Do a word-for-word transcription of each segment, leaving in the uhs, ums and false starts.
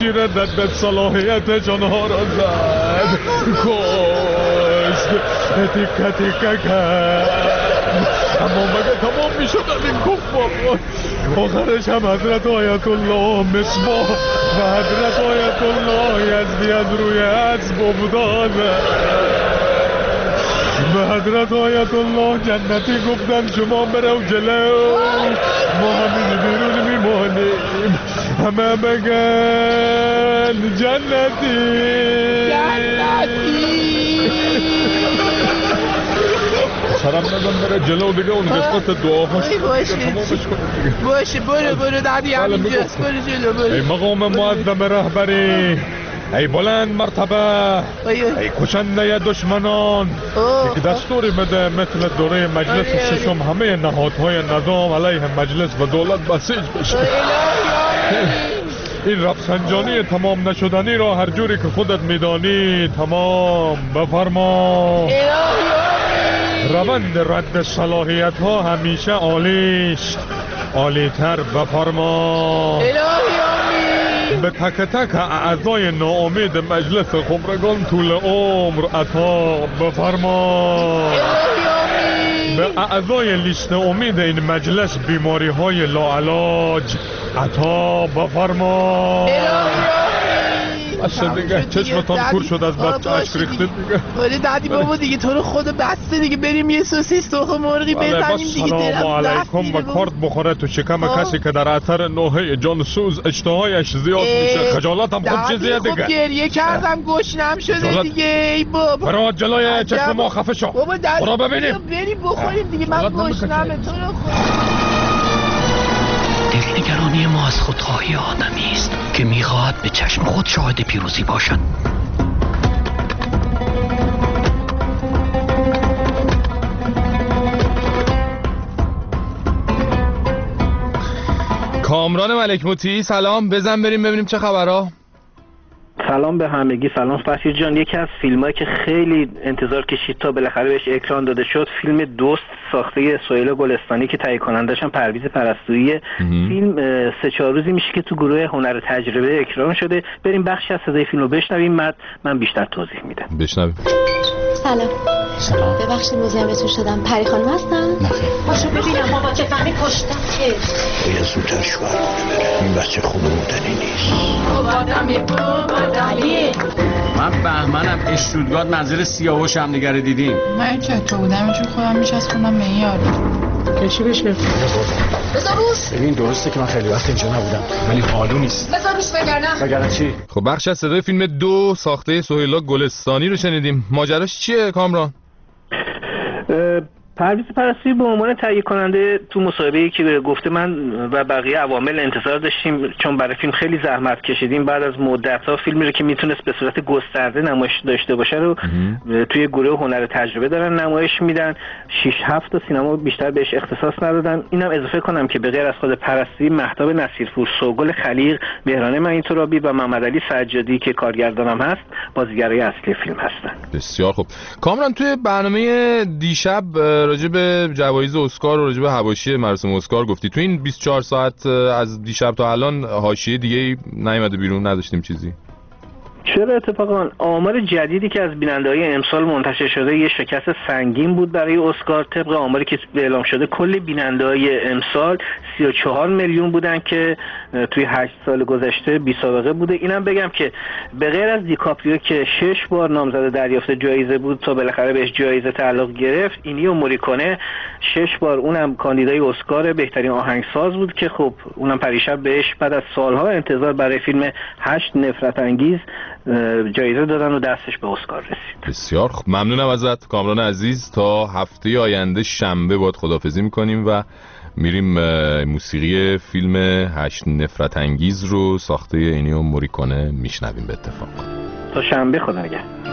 ردت صلاحیت جانها را زد، کشت، تیکه تیکه کرد، اما مگه تمام می شد از این کفار؟ آخرش هم حضرت آیت الله مصباح و حضرت آیت الله یزدی از روی اسب افتاده. به حضرت آیت الله جنتی گفتن شما برو جلو، ما همین بیرون میمانیم، همه بگن جنتی جنتی. سرم ندن بره جلو دیگه، اون قسمت دعاهاش باشه باشه برو برو دادی همینجاست، برو جلو برو. ای مقام معظم رهبری، ای بلند مرتبه، ای کشنده دشمنان، یک دستوری بده مثل دوره مجلس ششم همه نهادهای نظام علیه مجلس و دولت بسیج بشه. این رفسنجانی تمام نشدنی را هر جوری که خودت میدانی تمام بفرما. روند رد صلاحیت ها همیشه عالیست، عالیتر بفرما. به تک تک اعضای ناامید مجلس خبرگان طول عمر عطا بفرما. به اعضای لیست امید این مجلس بیماری های لاعلاج عطا بفرما. اصلا دیگه چشمتان کور شد از بس اشک ریختید دیگه. ولی دادی بابا دیگه تو رو خود بسته دیگه، بریم یه سوسیس تخم مرغی بزنیم دیگه. سلام علیکم و کارت بخوره تو شکم کسی که در اثر نوحه جانسوز اشتهایش زیاد میشه. خجالتم خود چیزیه دیگه. خب گریه کردم گشنم شده دیگه. ای بابا برو جلوی چشم ما خفه شو. برو ببینیم بریم بخوریم دیگه، من گشنمه تو رو خود. دلنگرانی ما از خودخواهی آدمی است که میخواهد به چشم خود شاهد پیروزی باشد. کامران ملک مطیعی سلام، بزن بریم ببینیم چه خبرها. سلام به همگی. سلام فرشید جان. یکی از فیلمایی که خیلی انتظار کشید تا بالاخره بهش اکران داده شد فیلم دوست ساخته سهیل گلستانی که تهیه کنندش هم پرویز پرستویی. فیلم سه چهار روزی میشه که تو گروه هنر تجربه اکران شده. بریم بخشی از صدای فیلم رو بشنویم، بعد من بیشتر توضیح میدم. بشنویم. سلام. سلام. ببخشید مزاحمتون شدم. پری خانم هستن؟ نخیر. باشو ببینم ما با چه فهمی کشتن. باید زودتر شوهر کنه بره. این بچه خانوادنی نیست. آدمی بود آدمی. من بهمنم اشتودگارد منزل سیاوش هم نگره دیدیم. من چه تو بودم اینجور خودم میچسبوندم به این یارو. که چی بشه؟ بذار روش. ببین درسته که من خیلی وقت اینجا نبودم ولی حالو نیست. بذار روش بگردم. بگردم چی؟ خب بخش از صدای فیلم دو ساخته سهیل گلستانی رو شنیدیم. ماجراش چیه کامران؟ پرویز پرستویی به عنوان تهیه کننده تو مصاحبه‌ای که گفته من و بقیه عوامل انتظار داشتیم، چون برای فیلم خیلی زحمت کشیدیم، بعد از مدت‌ها فیلمی رو که میتونست به صورت گسترده نمایش داشته باشه رو توی گروه هنر تجربه دارن نمایش میدن. شش هفت تا سینما بیشتر بهش اختصاص ندادن. اینم اضافه کنم که به غیر از خود پرستویی، مهتاب نصیرپور، سوگل خلیق، مهران معین‌ترابی و محمد علی سجادی که کارگردانم هست بازیگرای اصلی فیلم هستن. بسیار خوب. کامران توی برنامه دیشب راجع به جوایز اسکار و راجع به حواشی مراسم اسکار گفتی. تو این بیست و چهار ساعت از دیشب تا الان حاشیه دیگه نیومده بیرون، نداشتیم چیزی؟ چرا اتفاقا آمار جدیدی که از بیننده‌های امسال منتشر شده یه شکست سنگین بود برای اسکار. طبق آماری که اعلام شده کل بیننده‌های امسال سی و چهار میلیون بودن که توی هشت سال گذشته بی سابقه بوده. اینم بگم که به غیر از دیکاپریو که شش بار نامزد دریافت جایزه بود تا بالاخره بهش جایزه تعلق گرفت، اینیو موریکونه شش بار اونم کاندیدای اسکار بهترین آهنگساز بود که خب اونم پریشب بهش بعد از سالها انتظار برای فیلم هشت نفرت انگیز جایزه دادن و دستش به اسکار رسید. بسیار خوب. ممنونم ازت کامران عزیز. تا هفته آینده شنبه باید خداحافظی میکنیم و میریم موسیقی فیلم هشت نفرت انگیز رو ساخته اینیو موریکونه میشنویم به اتفاق. تا شنبه خدا نگهدار.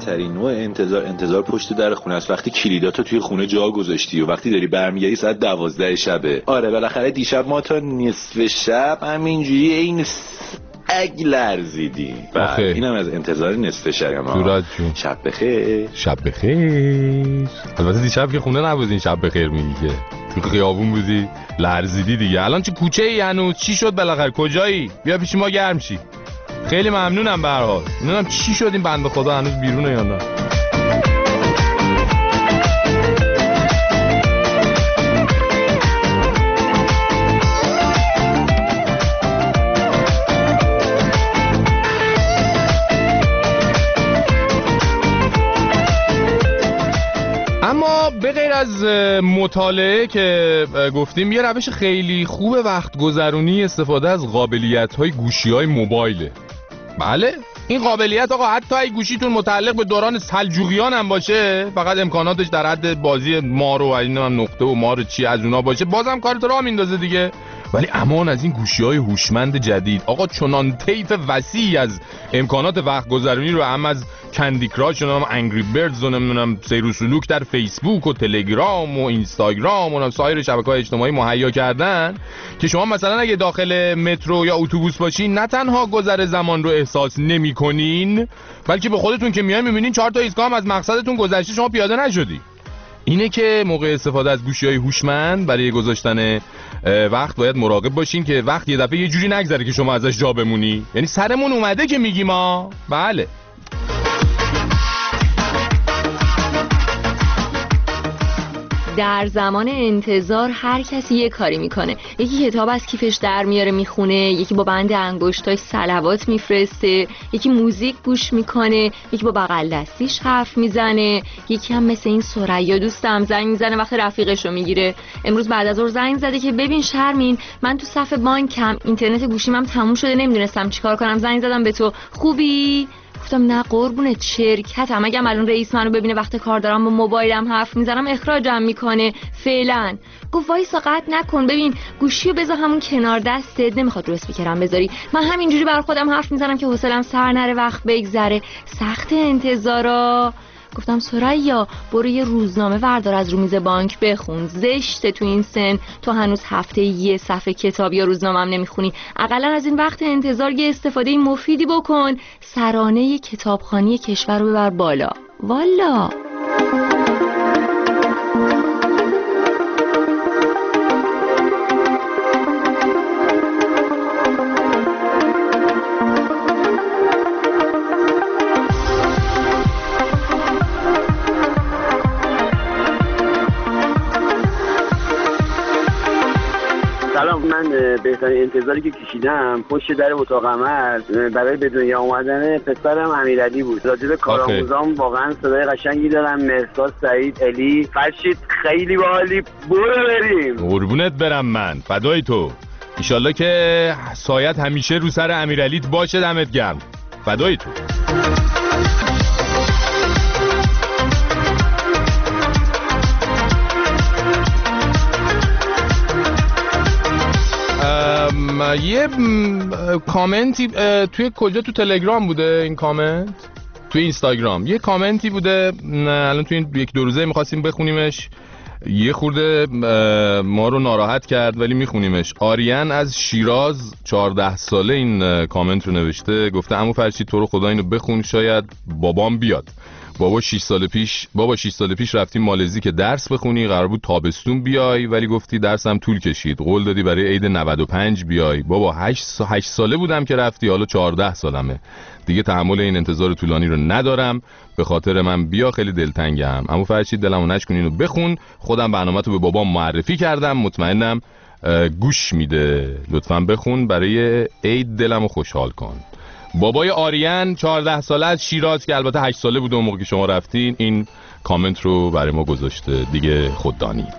بدترین نوع انتظار انتظار پشت در خونه است، وقتی کلیداتو توی خونه جا گذاشتی و وقتی داری برمیگردی ساعت دوازده شبه. آره بالاخره دیشب ما تا نصف شب همینجوری این اگ لرزیدی. آخه اینم از انتظار نصف شب. سورج جون شب بخیر. شب بخیر. البته دیشب که خونه نبودین شب بخیر میگی که تو خیابون بودی لرزیدی دیگه. الان چه کوچه ای هنوز؟ چی شد بالاخره؟ کجایی؟ بیا پیش ما گرم شی. خیلی ممنونم به هر حال. نمیدونم چی شد این بنده خدا هنوز بیرونه یا نه. اما به غیر از مطالعه که گفتیم، یه روش خیلی خوب وقت گذرونی استفاده از قابلیت‌های گوشی‌های موبایله. بله این قابلیت آقا حتی اگه گوشیتون متعلق به دوران سلجوقیان هم باشه، فقط امکاناتش در حد بازی مار و اینا نقطه و مار چی از اونا باشه، بازم کارت راه میندازه دیگه. ولی امان از این گوشی‌های هوشمند جدید آقا، چنان طیف وسیعی از امکانات وقت گذرونی رو هم از کندی کراش و انگری بردز و نمیدونم سیر و سلوک در فیسبوک و تلگرام و اینستاگرام و سایر شبکه‌های اجتماعی مهیا کردن که شما مثلا اگه داخل مترو یا اتوبوس باشین نه تنها گذر زمان رو احساس نمی‌کنین، بلکه به خودتون که میای می‌بینین چهار تا ایستگاه هم از مقصدتون گذشته شما پیاده نشدی. اینه که موقع استفاده از گوشی‌های هوشمند برای گذاشتن وقت باید مراقب باشین که وقت یه دفعه یه جوری نگذره که شما ازش جا بمونی. یعنی سرمون اومده که میگیم ما. بله در زمان انتظار هر کسی یه کاری میکنه. یکی کتاب از کیفش در میاره میخونه، یکی با بند انگشتاش صلوات میفرسته، یکی موزیک گوش میکنه، یکی با بغل دستیش حرف میزنه، یکی هم مثل این ثریا دوستم زنگ میزنه وقت رفیقشو میگیره. امروز بعد از ظهر زنگ زده که ببین شرمین من تو صف بانکم، اینترنت گوشیمم تموم شده نمیدونستم چیکار کنم، زنگ زدم به تو، خوبی؟ گفتم نه قربونت شرکتم، اگه الان رئیس منو ببینه وقت کار دارم با موبایلم حرف میزنم اخراجم میکنه فعلا. گفت وایسا قطع نکن، ببین گوشیو بذار همون کنار دستت، نمیخواد رو اسپیکرم بذاری، من همینجوری بر خودم حرف میزنم که حوصلم سر نره وقت بگذره. سخت انتظارا. گفتم ثریا برو یه روزنامه وردار از رو میز بانک بخون، زشته تو این سن تو هنوز هفته یه صفحه کتاب یا روزنامه هم نمیخونی، اقلا از این وقت انتظار یه استفاده مفیدی بکن، سرانه کتابخوانی کشور رو ببر بالا. والا من بهترین انتظاری که کشیدم پشت در اتاق عمل برای به دنیا اومدن پسرم امیرعلی بود. راجب کارآموزام واقعا صدای قشنگی دارم، مهرسا، سعید، الی، فرشید خیلی باحالی. برو بریم. قربونت برم من، فدای تو. ایشالله که سایت همیشه رو سر امیرعلیت باشه، دمت گرم. فدای تو. یه کامنتی توی کجا تو تلگرام بوده این کامنت؟ توی اینستاگرام یه کامنتی بوده، الان توی این یک دو روزه میخواستیم بخونیمش، یه خورده ما رو ناراحت کرد ولی میخونیمش. آریان از شیراز چهارده ساله این کامنت رو نوشته، گفته عمو فرشید تو رو خدا اینو بخون شاید بابام بیاد. بابا شش سال پیش بابا شش سال پیش رفتیم مالزی که درس بخونی، قرار بود تابستون بیای ولی گفتی درسم طول کشید، قول دادی برای عید نود و پنج بیای. بابا هشت ساله بودم که رفتی، حالا چهارده سالمه دیگه، تحمل این انتظار طولانی رو ندارم، به خاطر من بیا، خیلی دلتنگم. عمو فرشید دلمو نشکن اینو بخون، خودم برنامه‌تو به بابام معرفی کردم، مطمئنم گوش میده. لطفاً بخون برای عید دلمو خوشحال کن. بابای آریان چهارده ساله از شیراز که البته هشت ساله بود اون موقع که شما رفتین، این کامنت رو برای ما گذاشته. دیگه خود دانید.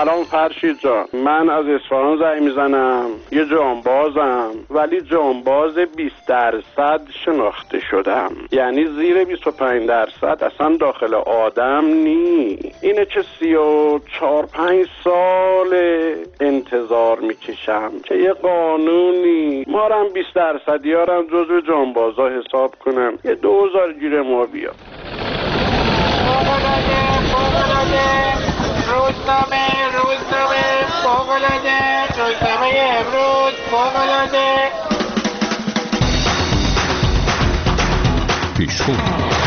سلام فرشید جان، من از اصفهان زنگ میزنم. یه جانبازم ولی جانباز بیست درصد شناخته شدم، یعنی زیر بیست و پنج درصد اصلا داخل آدم نی. اینه که سی و چهار پنج سال انتظار میکشم که یه قانونی مارم بیست درصد یارم جزو جانبازا حساب کنم، یه دوزار گیر ما بیاد. روزنامه روزنامه فوق‌العاده، روزنامه امروز فوق‌العاده. پیشخون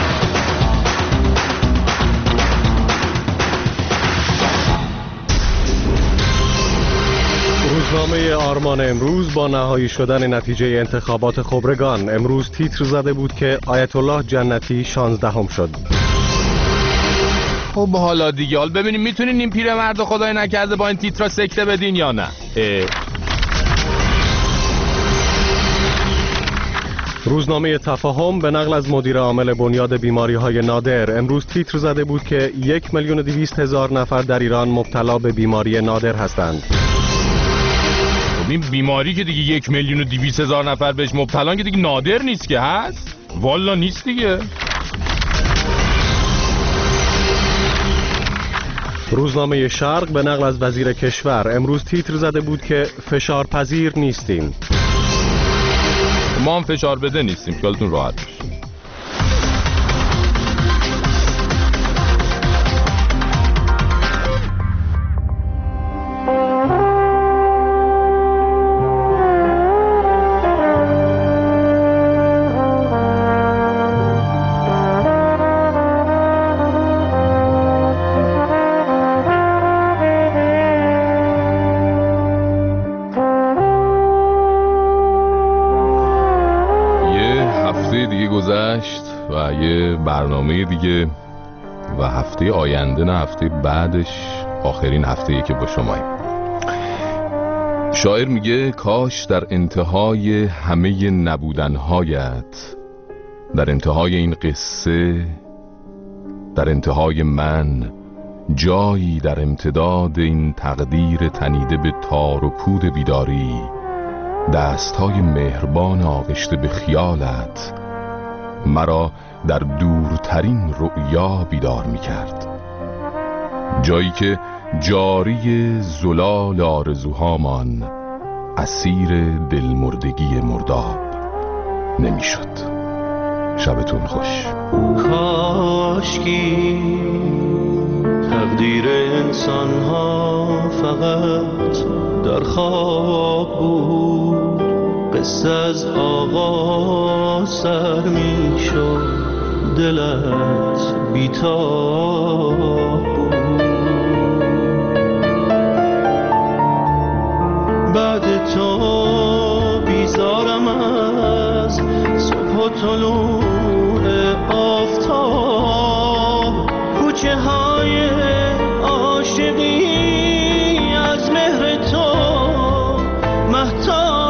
روزنامه آرمان امروز با نهایی شدن نتیجه انتخابات خبرگان امروز تیتر زده بود که آیت الله جنتی شانزدهم شد. خب حالا دیگه حال ببینیم میتونین این پیرمرد خدای نکرده با این تیترا سکته بدین یا نه. روزنامه تفاهم به نقل از مدیر عامل بنیاد بیماری‌های نادر امروز تیتر زده بود که یک میلیون و دویست هزار نفر در ایران مبتلا به بیماری نادر هستند. خب این بیماری که دیگه یک میلیون و دویست هزار نفر بهش مبتلان که دیگه نادر نیست که هست؟ والا نیست دیگه. روزنامه شرق به نقل از وزیر کشور امروز تیتر زده بود که فشارپذیر نیستیم. ما هم فشار بده نیستیم، خیالتون راحت باشه. و یه برنامه دیگه و هفته آینده نه هفته بعدش آخرین هفته‌ای که با شماییم. شاعر میگه کاش در انتهای همه نبودنهایت، در انتهای این قصه، در انتهای من، جایی در امتداد این تقدیر تنیده به تار و پود بیداری، دستهای مهربان آغشته به خیالت مرا در دورترین رؤیا بیدار می کرد. جایی که جاری زلال آرزوهامان اسیر دلمردگی مرداب نمی شد. شبتون خوش. کاشکی تقدیر انسان ها فقط در خواب بود، قصه از آغاز سر می شد، دلت بیتاب بود. بعد تو بیزارم از صبح و طلوع آفتاب، کوچه های عاشقی از مهر تو مهتاب.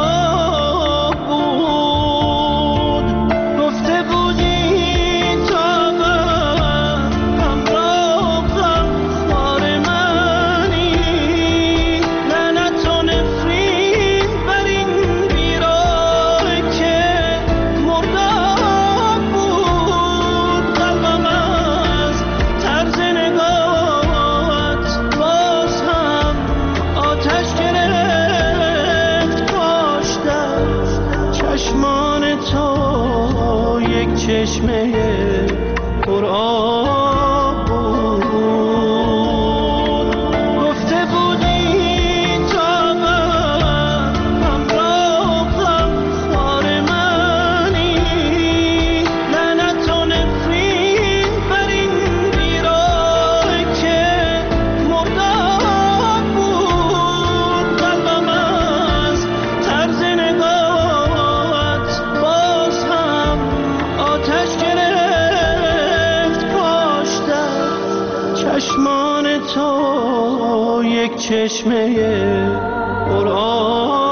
چشمه پر آب بود، گفته بودی تا من همراهم خار منی، لعنت و نفرین بر این بیراه که مرداب بود. قلبم از طرز نگاهت باز هم آتش گرفت، کاشتم چشمان تو یک چشمه پر آب.